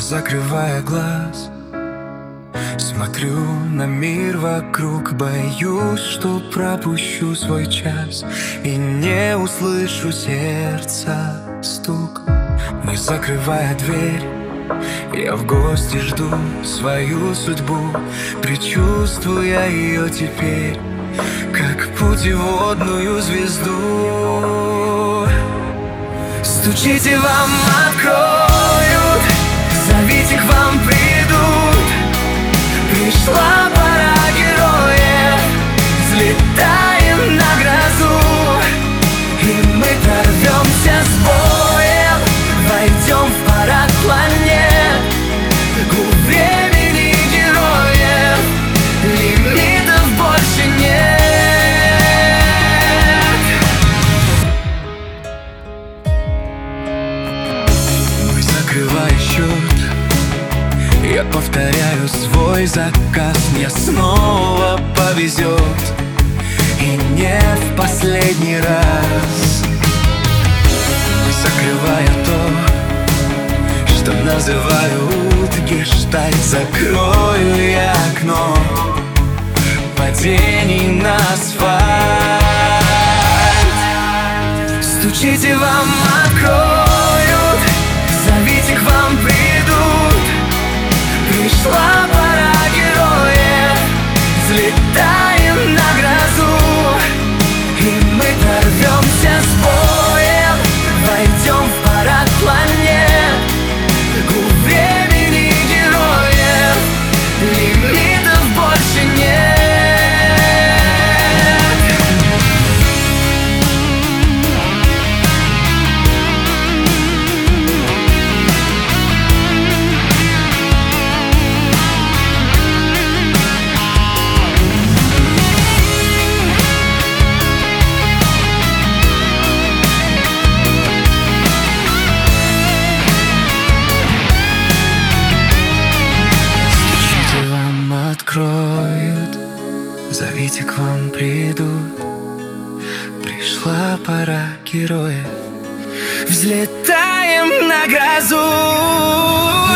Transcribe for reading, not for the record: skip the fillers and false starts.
закрывая глаз, смотрю на мир вокруг, боюсь, что пропущу свой час и не услышу сердца стук. Не закрывая дверь, я в гости жду свою судьбу, предчувствуя ее теперь, как путеводную звезду. Стучите, вам откроют, зовите, к вам придут. Пришла пора героев, взлетаем на грозу, и мы прорвемся с боем, войдем в парад планет. У времени героев лимитов больше нет. Мы закрываем счет, я повторяю свой заказ, мне снова повезет, и не в последний раз. Закрывая то, что называют гештальт, закрою я окно падений на асфальт. Стучите, вам откроют, зовите, к вам придут. Пришла пора героев, взлетаем на грозу, и мы прорвемся с боем, войдем в парад планет. У времени героев лимитов больше нет. Откроют, зовите, к вам придут. Пришла пора героев, взлетаем на грозу.